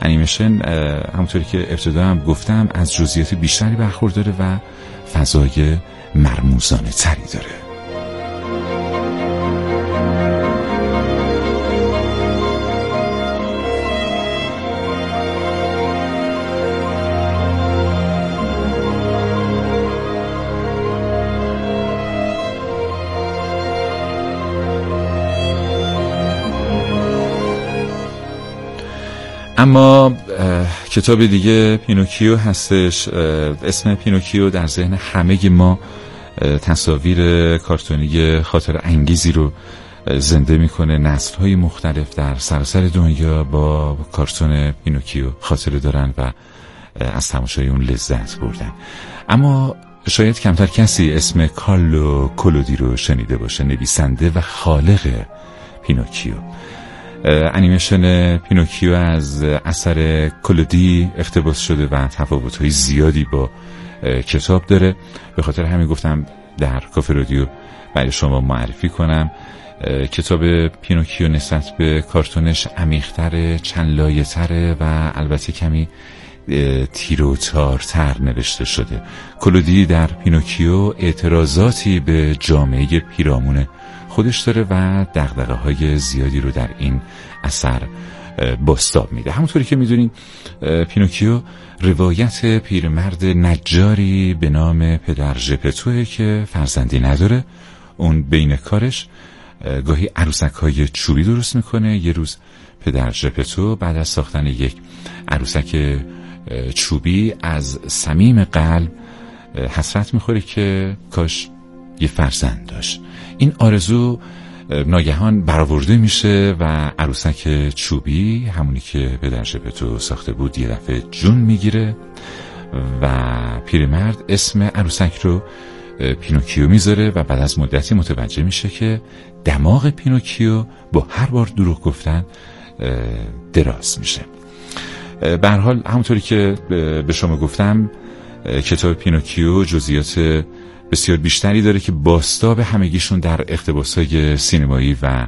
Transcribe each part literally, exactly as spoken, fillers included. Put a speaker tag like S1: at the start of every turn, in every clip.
S1: انیمیشن همونطوری که ابتدا هم گفتم از جزئیات بیشتری برخورداره و فضای مرموزانه تری داره. اما کتاب دیگه پینوکیو هستش. اسم پینوکیو در ذهن همه ما تصاویر کارتونی خاطر انگیزی رو زنده میکنه. نسل‌های مختلف در سراسر دنیا با کارتون پینوکیو خاطره دارن و از تماشای اون لذت بردن. اما شاید کمتر کسی اسم کارلو کولودی رو شنیده باشه، نویسنده و خالق پینوکیو. انیمیشن پینوکیو از اثر کولودی اقتباس شده و تفاوت‌های زیادی با کتاب داره. به خاطر همین گفتم در کافه رادیو برای شما معرفی کنم. کتاب پینوکیو نسبت به کارتونش عمیق‌تره، چند لایه‌تره و البته کمی تیروتارتر نوشته شده. کولودی در پینوکیو اعتراضاتی به جامعه پیرامون خودش داره و دغدغه‌های زیادی رو در این اثر بازتاب میده. همونطوری که میدونین پینوکیو روایت پیرمرد نجاری به نام پدر ژپتوئه که فرزندی نداره. اون بین کارش گاهی عروسک‌های چوبی درست میکنه. یه روز پدر ژپتو بعد از ساختن یک عروسک چوبی از صمیم قلب حسرت میخوره که کاش یه فرزند داشت. این آرزو ناگهان برآورده میشه و عروسک چوبی، همونی که پدر ژپتو ساخته بود، یه دفعه جون میگیره و پیرمرد اسم عروسک رو پینوکیو میذاره و بعد از مدتی متوجه میشه که دماغ پینوکیو با هر بار دروغ گفتن دراز میشه. به هر حال همونطوری که به شما گفتم کتاب پینوکیو جزئیات بسیار بیشتری داره که بازتاب همگیشون در اقتباس‌های سینمایی و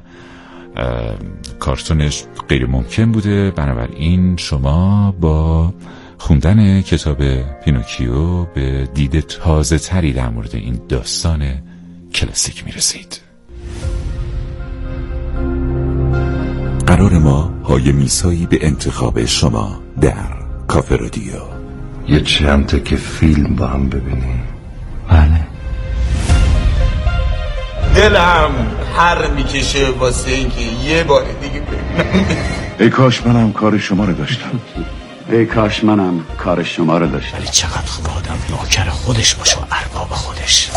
S1: کارتونش غیر ممکن بوده. بنابراین شما با خوندن کتاب پینوکیو به دید تازه تری در مورد این داستان کلاسیک میرسید.
S2: قرار ما های میسایی به انتخاب شما در کافه رادیو.
S3: یه چند تا که فیلم با هم ببینیم.
S4: بله.
S5: دلم هر میکشه واسه اینکه یه بار دیگه ببینم.
S3: ای کاش منم کار شما رو داشتم.
S4: ای کاش منم کار شما رو داشتم.
S6: ولی چقدر خوب آدم نوکر خودش باشه و ارباب خودش.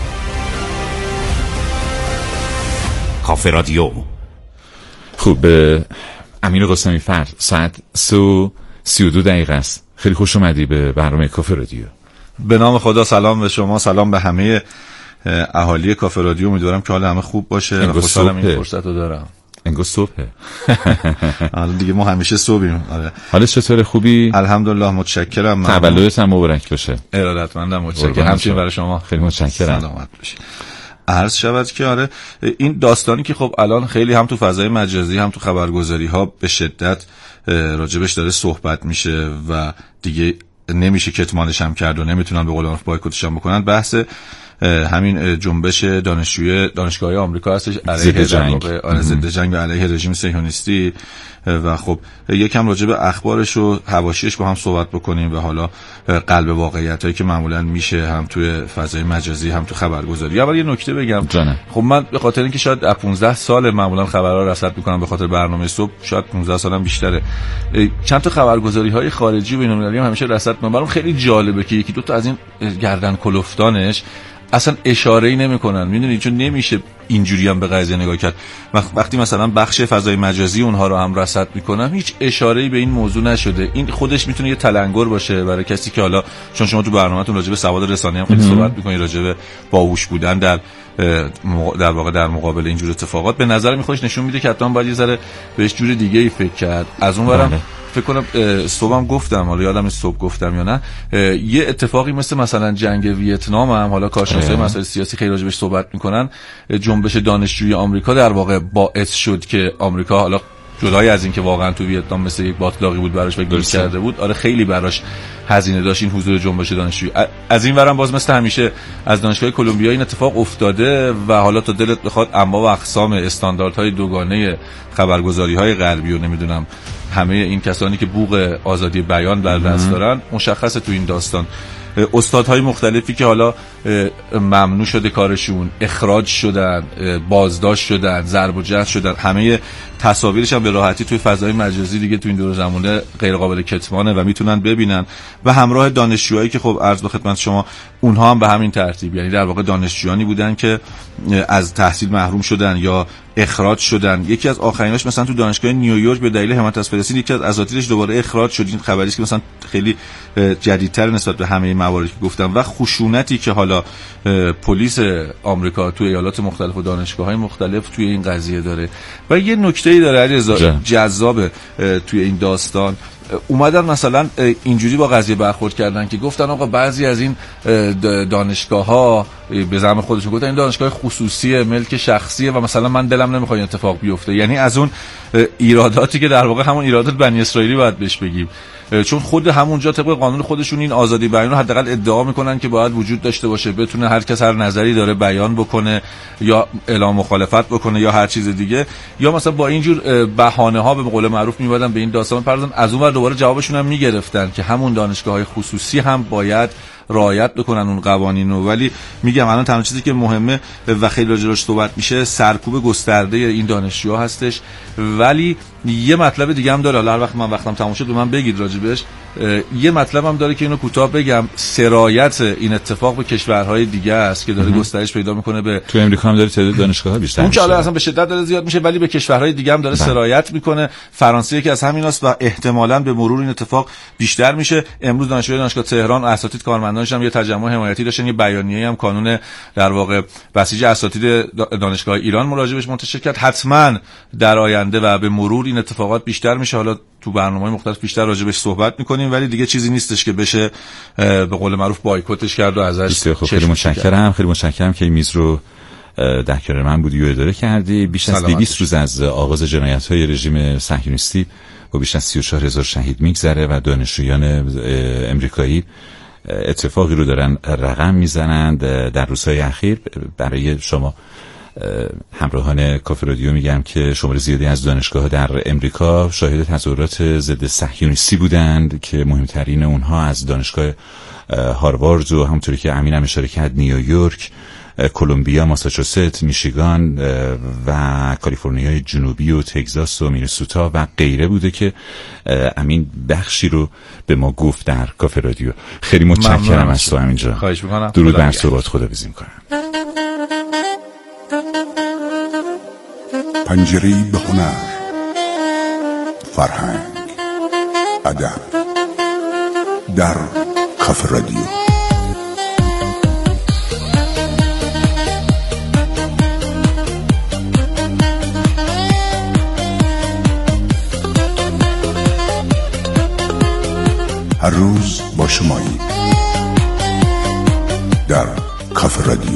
S2: کافه رادیو.
S1: خوب، امین قاسمی فرد، ساعت سه و سی و دو دقیقه است. خیلی خوش اومدی به برنامه کافه رادیو.
S7: به نام خدا سلام به شما، سلام به همه اهالی کافه رادیو. امیدوارم که حال همه خوب باشه و خوشحالم این فرصت رو دارم.
S1: انگار صبحه.
S7: حالا دیگه ما همیشه صبحیم. آره.
S1: حالت چطوره؟ خوبی؟
S7: الحمدلله، متشکرم.
S1: تولدت هم مبارک باشه.
S7: ارادتمندم، متشکرم. همچنین برای شما.
S1: خیلی متشکرم.
S7: سلامت باشید. عرض شود که آره این داستانی که خب الان خیلی هم تو فضای مجازی هم تو خبرگزاری ها به شدت راجبش داره صحبت میشه و دیگه نمیشه کتمانش هم کرد و نمیتونن به قول معروف بایکوتش هم بکنن. بحث همین جنبش دانشجوی دانشگاهی آمریکا هستش علیه جنگ ضد جنگ و علیه رژیم صهیونیستی و خب یکم راجع به اخبارش و حواشیش با هم صحبت بکنیم و حالا قلب واقعیتایی که معمولا میشه هم توی فضای مجازی هم تو خبرگزاری. اول یه نکته بگم.
S1: جانه.
S7: خب من به خاطر اینکه شاید پانزده سال معمولا خبرها رصد میکنم به خاطر برنامه صبح، شاید پانزده سالم بیشتره، چند تا خبرگزاری های خارجی و بین‌المللی هم همیشه رصد میکنم. برام خیلی جالبه که یکی دو تا از این گردن کلفتانش اصلا اشاره‌ای نمی‌کنن، میدونی، چون نمیشه اینجوری هم به قضیه نگاه کرد. وقتی مثلا بخش فضای مجازی اونها رو هم رصد می‌کنم هیچ اشاره‌ای به این موضوع نشده. این خودش میتونه یه تلنگر باشه برای کسی که حالا چون شما تو برنامه‌تون راجع به سواد رسانه‌ای هم خیلی صحبت می‌کنید، راجع به باهوش بودن در در واقع در مقابل اینجور اتفاقات، به نظر من خودش نشون میده که حتما باید یه ذره بهش جور دیگه‌ای فکر کرد. از اونورم فکر کنم صبحم گفتم، حالا یادم صبح گفتم یا نه، یه اتفاقی مثل مثلا جنگ ویتنام هم حالا کارشناسای مسائل سیاسی خیلی راجبش صحبت میکنن. جنبش دانشجوی آمریکا در واقع باعث شد که آمریکا حالا جدای از این که واقعا تو ویتنام مثل یک باتلاقی بود براش و گیر کرده بود، آره خیلی براش هزینه داشت این حضور جنبش دانشجویی. از این ورم باز مثل همیشه از دانشگاه کلمبیا این اتفاق افتاده و حالا تا دلت بخواد انواع و اقسام استانداردهای دوگانه خبرگزاری‌های غربی و نمیدونم همه این کسانی که بوق آزادی بیان بر دست دارن مشخصه تو این داستان. استادهای مختلفی که حالا ممنوع شده کارشون، اخراج شدن، بازداشت شدن، ضرب و جرح شدن، همه تصاویرش هم به راحتی توی فضای مجازی دیگه تو این دور زمانه غیر قابل کتمانه و میتونن ببینن و همراه دانشجوهایی که خب عرض به خدمت شما اونها هم به همین ترتیب، یعنی در واقع دانشجویانی بودن که از تحصیل محروم شدن یا اخراج شدن. یکی از آخریناش مثلا تو دانشگاه نیویورک به دلیل حمایت از فلسطین یکی از اساتیدش دوباره اخراج شد. این خبری است که مثلا خیلی جدیدتر نسبت به همه مواردی که گفتم و خشونتی که حالا پلیس آمریکا توی ایالات مختلف و دانشگاه‌های مختلف توی این قضیه داره. و یه نکته‌ای داره علیرضا جذاب توی این داستان، اومدن مثلا اینجوری با قضیه برخورد کردن که گفتن آقا بعضی از این دانشگاه‌ها به زعم خودشون گفتن این دانشگاه خصوصیه، ملک شخصیه و مثلا من دلم نمیخواد این اتفاق بیفته. یعنی از اون ایراداتی که در واقع همون ایرادات بنی اسرائیلی باید بهش بگیم، چون خود همونجا طبق قانون خودشون این آزادی بیان رو حداقل ادعا میکنن که باید وجود داشته باشه، بتونه هر کس هر نظری داره بیان بکنه یا اعلام مخالفت بکنه یا هر چیز دیگه، یا مثلا با اینجور بهانه ها به قول معروف میوادن به این داستان پردازن. از اون ور دوباره جوابشون هم میگرفتن که همون دانشگاه‌های خصوصی هم باید رعایت بکنن اون قوانین رو. ولی میگم الان تنها چیزی که مهمه و خیلی راجعش صحبت میشه سرکوب گسترده این دانشجوها هستش. ولی یه مطلب دیگه هم داره، حالا هر وقت من وقتم تموم شد به من بگید راجبش. یه مطلب هم داره که اینو کوتاه بگم، سرایت این اتفاق به کشورهای دیگه است که داره گسترش پیدا میکنه. به
S1: تو امریکا هم داره تعداد دانشگاه‌ها بیشتر
S7: اون که حالا اصلا به شدت داره زیاد میشه، ولی به کشورهای دیگه هم داره بله. سرایت میکنه. فرانسه یکی از همیناست و احتمالاً به مرور این اتفاق بیشتر میشه. امروز دانشجوی دانشگاه تهران اساتید کارمندانش هم یه تجمع حمایتی داشتن، یه بیانیه‌ای هم کانون در واقع بسیج اساتید دانشگاه ایران مراجعهش منتشر کرد. حتما در آینده و به مرور این اتفاقات بیشتر میشه. حالا تو برنامه‌های مختلف بیشتر راجبش صحبت می‌کنیم، ولی دیگه چیزی نیستش که بشه به قول معروف بایکوتش کرد و ازش.
S1: خیلی متشکرم، خیلی متشکرم که این میز رو در کنار من بودی و اداره کردی. بیش از دویست روز از آغاز جنایت‌های رژیم صهیونیستی با بیش از سی و چهار هزار شهید میگذره و دانشجویان امریکایی اتفاقی رو دارن رقم میزنند در روزهای اخیر. برای شما همراهان کافه رادیو میگم که شمار زیادی از دانشگاه‌ها در امریکا شاهد تظاهرات ضد صهیونیستی بودند که مهمترین اونها از دانشگاه هاروارد و همونطوری که امین هم اشاره کرد نیویورک، کلمبیا، ماساچوست، میشیگان و کالیفرنیای جنوبی و تگزاس و مینسوتا و غیره بوده که امین بخشی رو به ما گفت در کافه رادیو. خیلی متشکرم از تو امین جان.
S7: خواهش می‌کنم.
S1: درود بر صحبت، خداحافظی می‌کنم.
S2: پنجره‌ای به هنر، فرهنگ، ادب در کافه رادیو. هر روز با شمایی در کافه رادیو.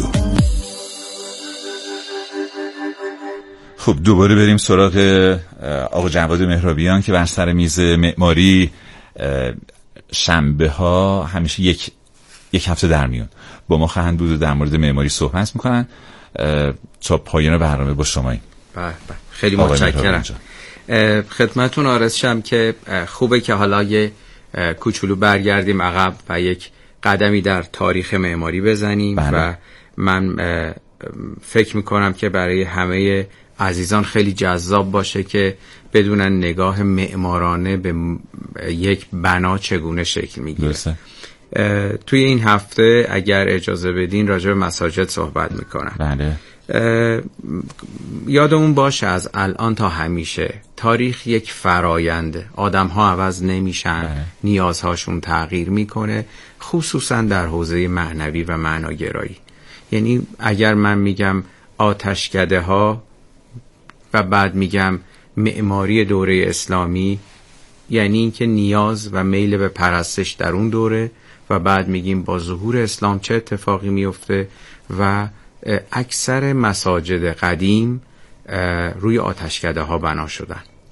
S1: خب دوباره بریم سراغ آقا جواد مهرابیان که بر سر میز معماری شنبه ها همیشه یک یک هفته در میون با ما خواهند بود و در مورد معماری صحبت میکنن. تا پایان برنامه با شماییم.
S8: بله بله خیلی متشکرم. خدمتتون عرض شم که خوبه که حالا یه کوچولو برگردیم عقب و یک قدمی در تاریخ معماری بزنیم. بله. و من فکر میکنم که برای همه عزیزان خیلی جذاب باشه که بدونن نگاه معمارانه به یک بنا چگونه شکل میگیره. توی این هفته اگر اجازه بدین راجع به مساجد صحبت میکنم.
S1: بله.
S8: یادمون باشه از الان تا همیشه تاریخ یک فراینده، آدم ها عوض نمیشن. بله. نیازهاشون تغییر میکنه، خصوصا در حوزه معنوی و معناگرایی. یعنی اگر من میگم آتشکده ها و بعد میگم معماری دوره اسلامی، یعنی اینکه نیاز و میل به پرستش در اون دوره، و بعد میگیم با ظهور اسلام چه اتفاقی میفته و اکثر مساجد قدیم روی آتشکده ها بنا شدن.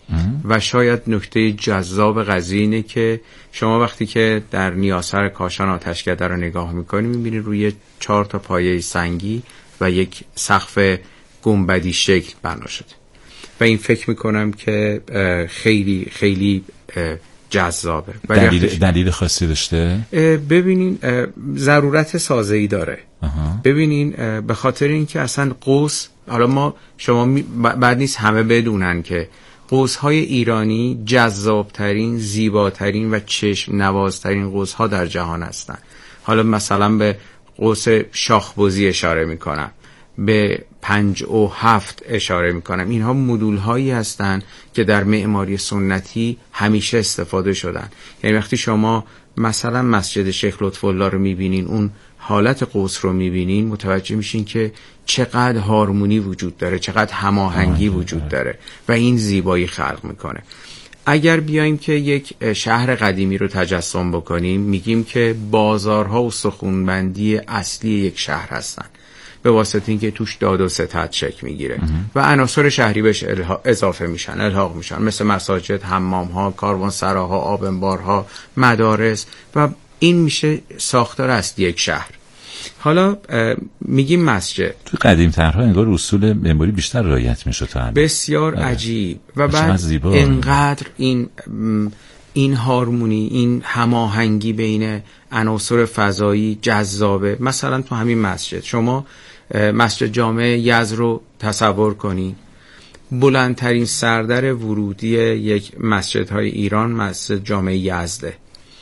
S8: و شاید نکته جذاب قضیه اینه که شما وقتی که در نیاسر کاشان آتشکده رو نگاه میکنی میبینید روی چهار تا پایه سنگی و یک سقف گنبدی شکل بنا شده و این فکر میکنم که خیلی خیلی جذابه.
S1: دلیل, دلیل خاصی داشته؟
S8: ببینین ضرورت سازه‌ای داره. آها. ببینین به خاطر اینکه اصلا قوس، حالا ما شما بعد نیست همه بدونن که قوس‌های ایرانی جذابترین، زیباترین و چشم نوازترین قوس‌ها در جهان هستن. حالا مثلا به قوس شاخبزی اشاره میکنم، به پنج و هفت اشاره میکنم. اینها مدول هایی هستن که در معماری سنتی همیشه استفاده شدن. یعنی وقتی شما مثلا مسجد شیخ لطف الله رو میبینین، اون حالت قوس رو میبینین، متوجه میشین که چقدر هارمونی وجود داره، چقدر هماهنگی وجود داره و این زیبایی خلق میکنه. اگر بیایم که یک شهر قدیمی رو تجسم بکنیم، میگیم که بازارها استخوان‌بندی اصلی یک شهر هستن به واسطه اینکه توش داد و ستد شکل میگیره و عناصر شهری بهش اضافه میشن، الحاق میشن، مثل مساجد، حمام‌ها، کاروانسراها، آب انبارها، مدارس و این میشه ساختار اصلی یک شهر. حالا میگیم مسجد
S1: تو قدیم ترها انگار اصول معماری بیشتر رعایت میشد تا الان.
S8: بسیار آره. عجیب و بعد اینقدر این این هارمونی، این هماهنگی بین عناصر فضایی جذابه. مثلا تو همین مسجد شما مسجد جامع یزد رو تصور کنین، بلندترین سردر ورودی یک مسجدهای ایران مسجد جامع یزده،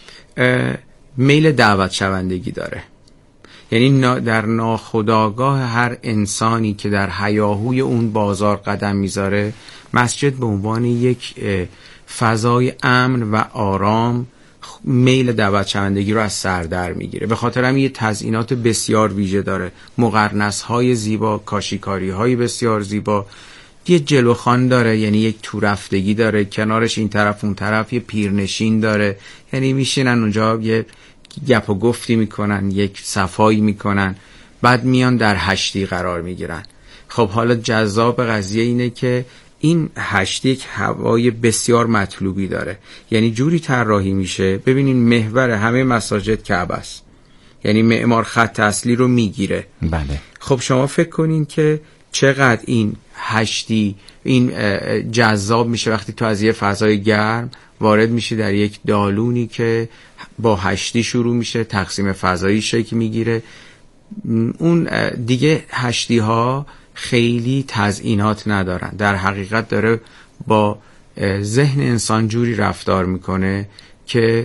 S8: میل دعوت شوندگی داره. یعنی در ناخودآگاه هر انسانی که در هیاهوی اون بازار قدم میذاره، مسجد به عنوان یک فضای امن و آرام میل دعوت شوندگی رو از سر در میگیره. به خاطر همین یه تزیینات بسیار ویژه داره، مقرنس‌های زیبا، کاشیکاری‌های بسیار زیبا، یه جلوخوان داره، یعنی یک تورفتگی داره، کنارش این طرف اون طرف یه پیرنشین داره، یعنی میشینن اونجا یه گپ و گفتی میکنن، یک صفایی میکنن، بعد میان در هشتی قرار میگیرن. خب حالا جذاب قضیه اینه که این هشت یک هوای بسیار مطلوبی داره، یعنی جوری طراحی میشه. ببینین محور همه مساجد کعبه است، یعنی معمار خط اصلی رو میگیره.
S1: بله.
S8: خب شما فکر کنین که چقدر این هشتی این جذاب میشه وقتی تو از یه فضای گرم وارد میشه در یک دالونی که با هشتی شروع میشه، تقسیم فضایی شکل میگیره. اون دیگه هشتی ها خیلی تزیینات ندارن، در حقیقت داره با ذهن انسان جوری رفتار میکنه که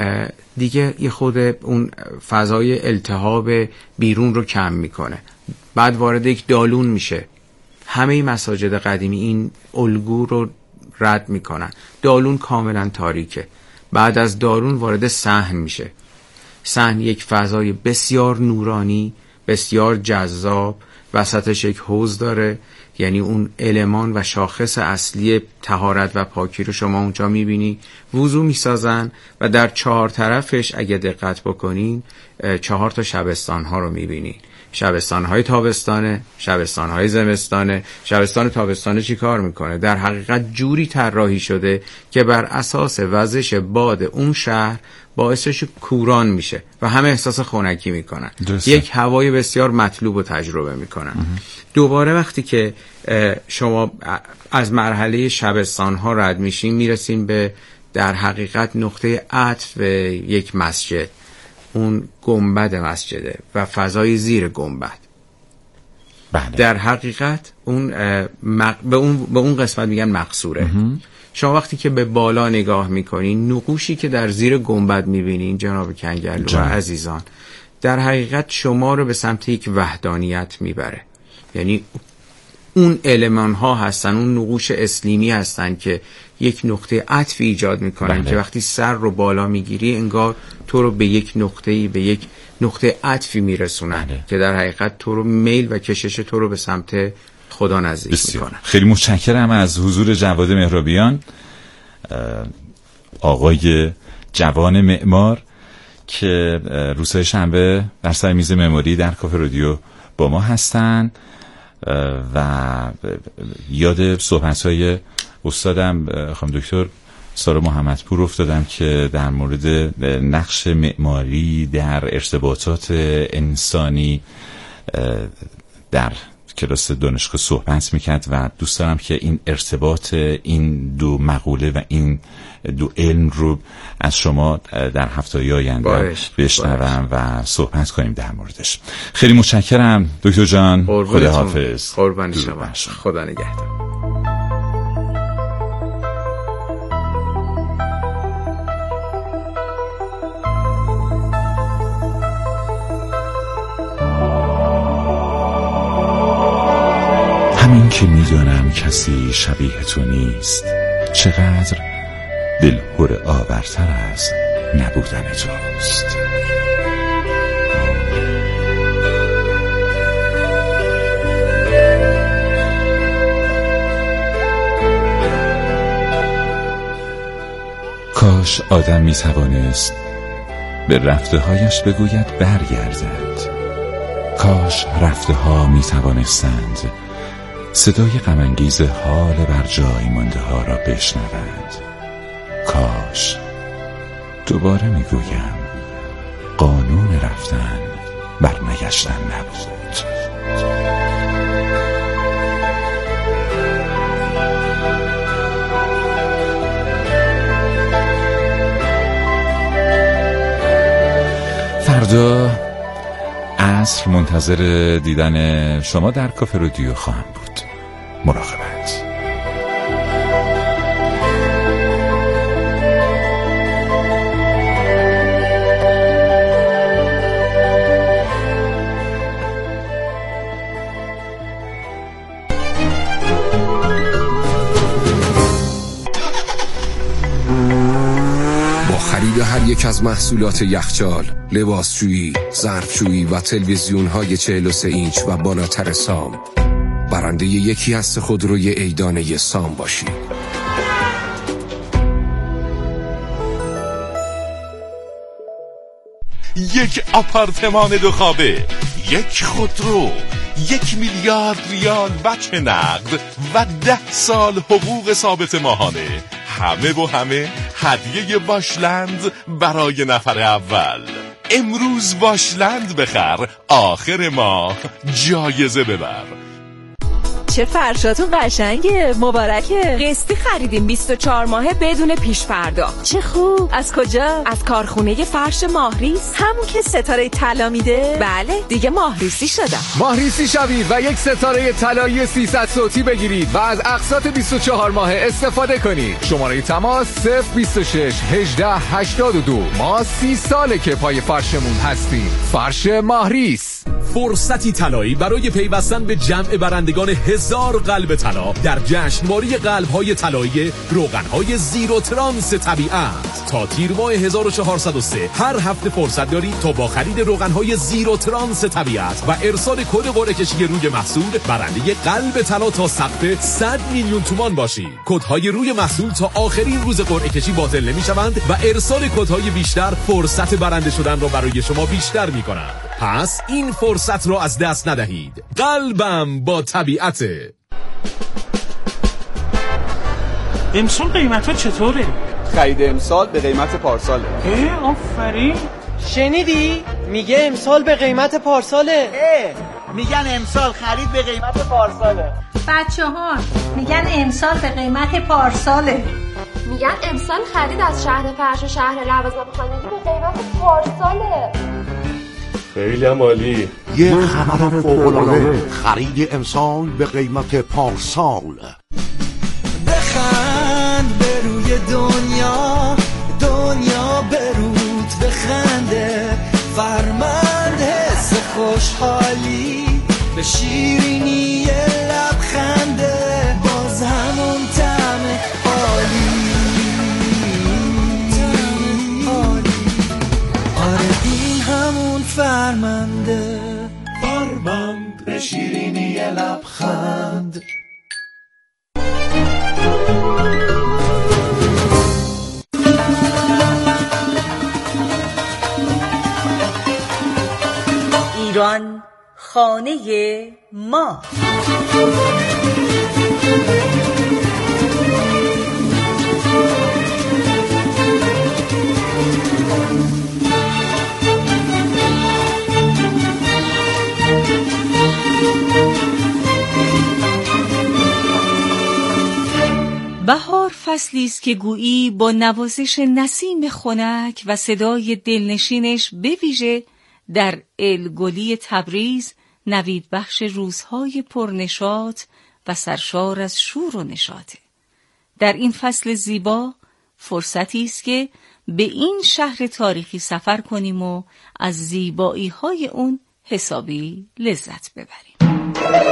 S8: دیگه یه خود اون فضای التهاب بیرون رو کم میکنه. بعد وارد یک دالون میشه. همه مساجد قدیمی این الگو رو رد میکنن. دالون کاملا تاریکه. بعد از دالون وارد صحن میشه. صحن یک فضای بسیار نورانی، بسیار جذاب، وسطش یک حوض داره، یعنی اون المان و شاخص اصلی طهارت و پاکی رو شما اونجا میبینی. وضو میسازن و در چهار طرفش اگه دقت بکنین چهار تا شبستان ها رو میبینی. شبستان های تابستانه، شبستان های زمستانه. شبستان تابستانه چی کار میکنه؟ در حقیقت جوری طراحی شده که بر اساس وزش باد اون شهر باعثش کوران میشه و همه احساس خنکی میکنن. درسته. یک هوای بسیار مطلوب رو تجربه میکنن. اه. دوباره وقتی که شما از مرحله شبستان ها رد میشین میرسین به در حقیقت نقطه عطف یک مسجد، اون گنبد مسجده و فضای زیر گنبد.
S1: بله.
S8: در حقیقت اون مق... به اون به اون قسمت میگن مقصوره. شما وقتی که به بالا نگاه میکنین، نقوشی که در زیر گنبد میبینین جناب کنگرلو و عزیزان، در حقیقت شما رو به سمت یک وحدانیت میبره. یعنی اون المان ها هستن، اون نقوش اسلیمی هستن که یک نقطه عطف ایجاد میکنن. بله. که وقتی سر رو بالا میگیری انگار تو رو به یک نقطه‌ای، به یک نقطه عطفی میرسونن. بله. که در حقیقت تو رو میل و کشش تو رو به سمت خدا نزدیک میکنن.
S1: خیلی متشکرم از حضور جواد مهرابیان، آقای جوان معمار که روزهای شنبه در سر میز معماری در کافه رادیو با ما هستن و یاد صحبت‌های استادم خانم دکتر سارا محمدپور افتادم که در مورد نقش معماری در ارتباطات انسانی در کلاس دانشگاه صحبت میکرد و دوست دارم که این ارتباط این دو مقوله و این دو علم رو از شما در هفته‌های آینده بشنوم و صحبت کنیم در موردش. خیلی متشکرم دکتر جان. خدا حافظ.
S8: قربان شما. خدا نگهدار.
S2: همین که میدونم کسی شبیه تو نیست، چقدر دلهره آورتر از نبودن توست. کاش آدم میتوانست به رفته هایش بگوید برگردند. کاش رفته ها میتوانستند صدای غم‌انگیز حال بر جای مانده ها را بشنوند. کاش دوباره میگویم قانون رفتن برنگشتن نبود.
S1: فردا عصر منتظر دیدن شما در کافه رادیو خواهم بود. مراقبت.
S9: با خرید هر یک از محصولات یخچال، لباسشویی، ظرفشویی و تلویزیون‌های چهل و سه اینچ و بالاتر سام، برنده یکی از خودروی عیدانه سام باشید.
S10: یک آپارتمان دو خوابه، یک خودرو، یک میلیارد ریال بچه نقد و ده سال حقوق ثابت ماهانه. همه و همه هدیه واشلند برای نفر اول. امروز واشلند بخر، آخر ماه جایزه ببر.
S11: چه فرشاتون قشنگه، مبارکه.
S12: قسطی خریدیم بیست و چهار ماهه بدون پیش پرداخت.
S11: چه خوب. از کجا؟
S12: از کارخونه فرش ماهریس.
S11: همون که ستاره طلا میده؟
S12: بله دیگه ماهریسی شدم.
S13: ماهریسی شوید و یک ستاره طلایی سیصد صوتی بگیرید و از اقساط بیست و چهار ماهه استفاده کنید. شماره تماس صفر بیست و شش هجده هشتاد و دو. ما سی ساله که پای فرشمون هستیم. فرش ماهریس.
S14: فرصتی طلایی برای پیوستن به جمع برندگان هزار قلب طلا در جشنواره قلب‌های طلایی روغن‌های زیرو ترانس طبیعت. تا تیر ماه هزار و چهارصد و سه هر هفته فرصت دارید تا با خرید روغن‌های زیرو ترانس طبیعت و ارسال کد قرعه کشی روی محصول برنده قلب طلا تا سقف صد میلیون تومان باشید. کدهای روی محصول تا آخرین روز قرعه کشی باطل نمی‌شوند و ارسال کدهای بیشتر فرصت برنده شدن را برای شما بیشتر می‌کنند. پس این فرصت را از دست ندهید. قلبم با طبیعت.
S6: امسال قیمت ها چطوره؟
S15: خرید امسال به قیمت پارساله.
S6: اه آفرین.
S16: شنیدی؟ میگه امسال به قیمت پارساله.
S17: اه میگن امسال خرید به قیمت پارساله.
S18: بچه ها میگن امسال به قیمت پارساله.
S19: میگن امسال خرید از شهر فرش و شهر لوازم خانگی به قیمت پارساله.
S3: خیلی هم عالی.
S20: یه خبر فوق‌العاده، خرید امسال به قیمت پارسال.
S21: بخند به روی دنیا، دنیا به رود بخنده، فرمند حس خوشحالی به شیرینی لبخنده، باز همون طعم عالی. آره این همون فرمنده، فرمند به شیرینی لبخند.
S18: ایران خانه ما.
S5: فصلی است که گویی با نوازش نسیم خنک و صدای دلنشینش به ویژه در الگلی تبریز نوید بخش روزهای پرنشاط و سرشار از شور و نشاطه. در این فصل زیبا فرصتی است که به این شهر تاریخی سفر کنیم و از زیبایی‌های اون حسابی لذت ببریم.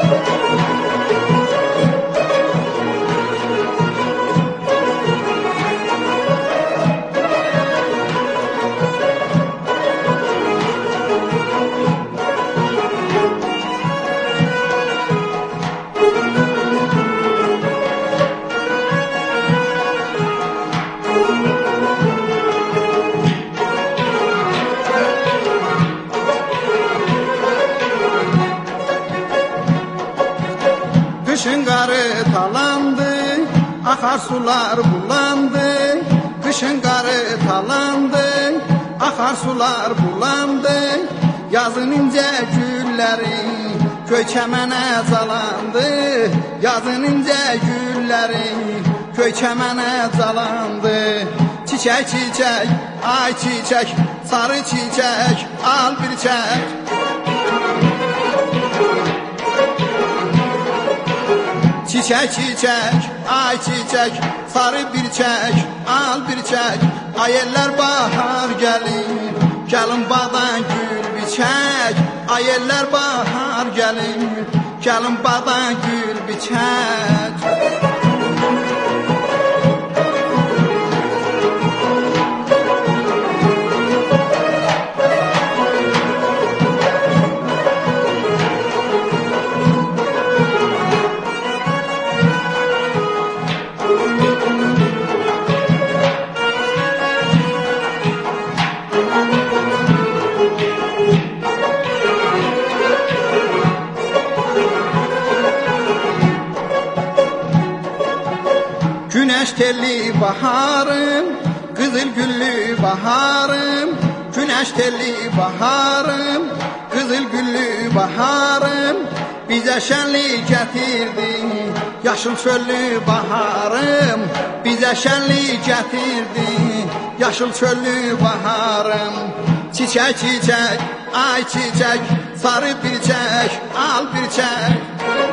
S21: Kışın karı talandı, akar sular bulandı. Kışın karı talandı, akar sular bulandı. Yazın ince gülleri köy çəmənə calandı. Yazın ince gülleri köy çəmənə calandı. Çiçek çiçek, ay çiçek, sarı çiçek, al bir çek. Çiçek çiçek, ay çiçek, sarı bir çek, al bir çek. Ay eller bahar gelir, gelin bağdan gül biçek. Ay eller bahar gelir, gelin bağdan gül biçek. Güneş telli baharım, kızıl güllü baharım. Güneş telli baharım, kızıl güllü baharım. Bize şenlik getirdi, yaşıl çöllü baharım. Bize şenlik getirdi, yaşıl çöllü baharım. Çiçek çiçek, ay çiçek, sarı bir çek, al bir çek.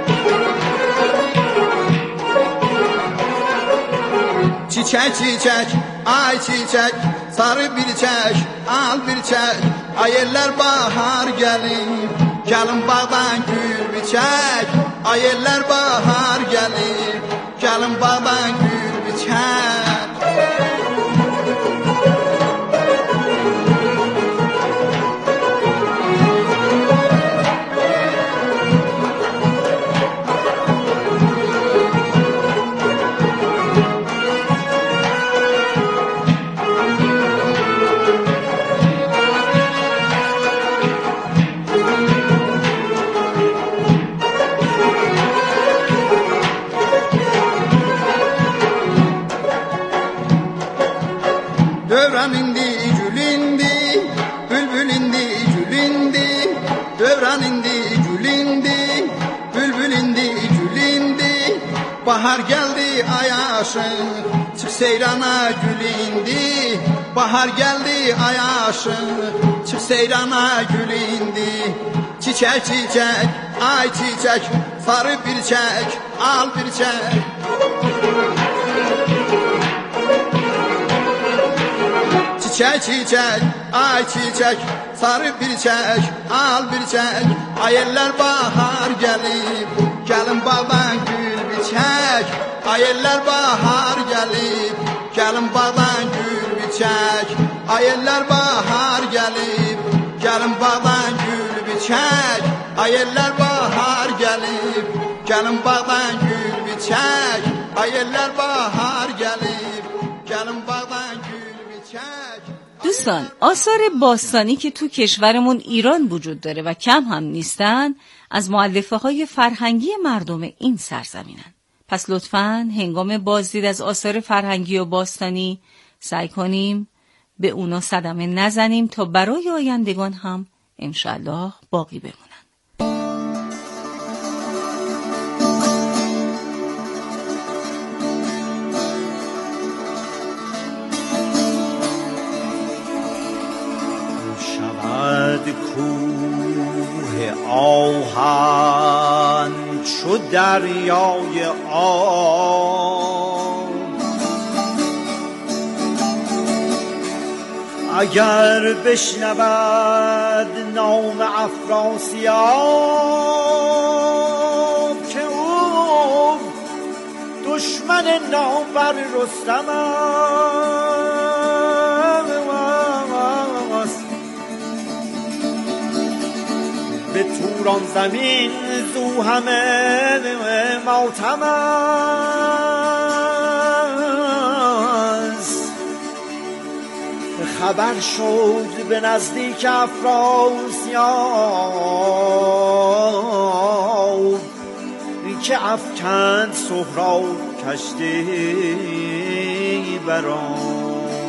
S21: Çiçek çiçek, ay çiçek, sarı bir çek, al bir çek. Ay eller bahar gelir, gelin bağdan gül biçek. Ay eller bahar gelir, gelin bağdan gül biçek. Dövran indi, gül indi, bülbül indi, gül indi. Dövran indi, gül indi, bülbül indi, gül indi. Bahar geldi ay aşık, çık seyrana gül indi. Bahar geldi ay aşık, çık seyrana gül indi. Çiçek çiçek, ay çiçek, sarı bir çek, al bir çek. Çiçek çiçek, ay çiçek, sarı bir çek, al bir çek. Ay eller bahar gelip, gelin bağdan gül biçek. Ay eller bahar gelip, gelin bağdan gül biçek. Ay eller bahar gelip, gelin bağdan gül biçek. Ay eller bahar gelip, gelin bağdan gül biçek. Ay eller bahar gelip, gelin bağdan gül biçek.
S5: دوستان، آثار باستانی که تو کشورمون ایران وجود داره و کم هم نیستن از مؤلفه های فرهنگی مردم این سرزمینن. پس لطفاً هنگام بازدید از آثار فرهنگی و باستانی سعی کنیم به اونا صدمه نزنیم تا برای آیندگان هم انشالله باقی بمونن.
S21: کرد کوه آهن چو دریای آب. اگر بشنود نام افراسیاب که او دشمن نامور رستم است، به توران زمین زو همه ماتم است. خبر شد به نزدیک افراسیاب که افکند سهراب کشتی بران.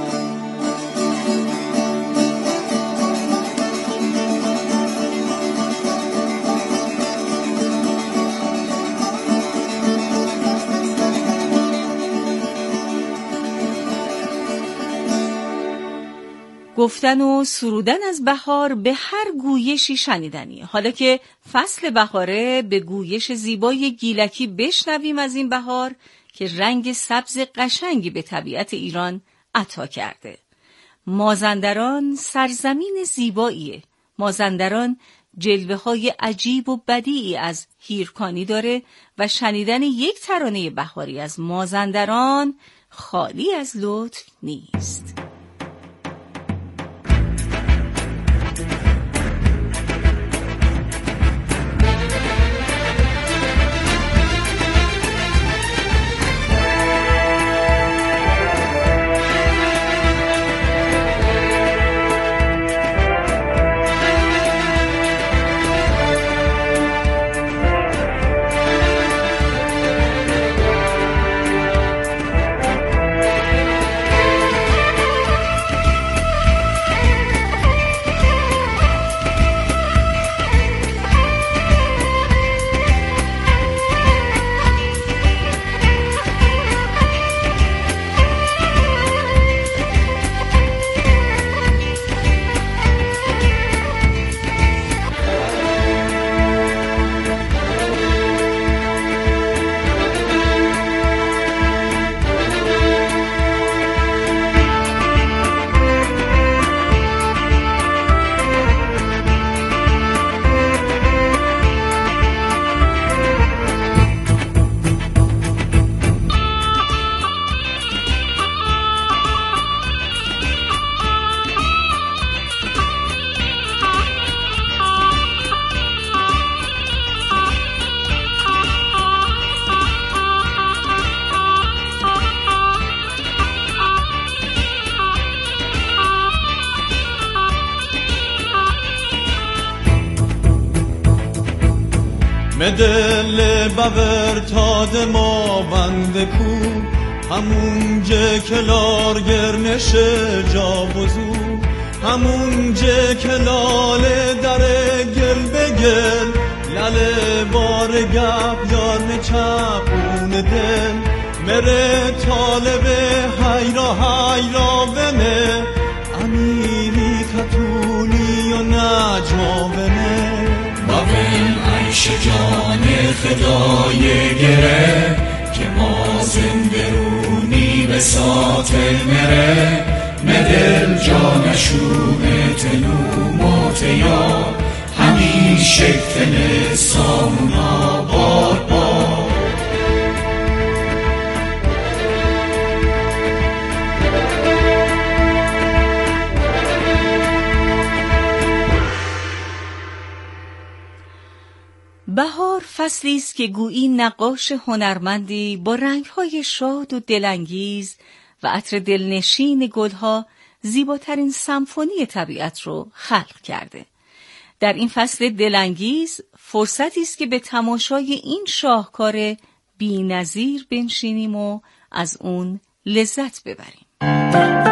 S5: گفتن و سرودن از بهار به هر گویشی شنیدنیه. حالا که فصل بهاره به گویش زیبای گیلکی بشنویم از این بهار که رنگ سبز قشنگی به طبیعت ایران عطا کرده. مازندران سرزمین زیباییه. مازندران جلوه های عجیب و بدیعی از هیرکانی داره و شنیدن یک ترانه بهاری از مازندران خالی از لطف نیست.
S4: دل ببر تاد ما بنده کو همون جه کلار گرنش جا بزو همون جه کلاله در گل به گل لله بار گپ یار چپون دل مره طالب حیرا حیرا بنه امیری کتونی و نجما بنه
S22: باقل عیش جان خدای گره که ما زندرونی به ساتل مره مدل جانشون تنو موتیا همیشه تن سامونا باد باد
S5: بهار فصلی است که گویی نقاش هنرمندی با رنگ‌های شاد و دلانگیز و عطر دلنشین گلها زیباترین سمفونی طبیعت رو خلق کرده. در این فصل دلانگیز فرصتی است که به تماشای این شاهکار بی‌نظیر بنشینیم و از اون لذت ببریم.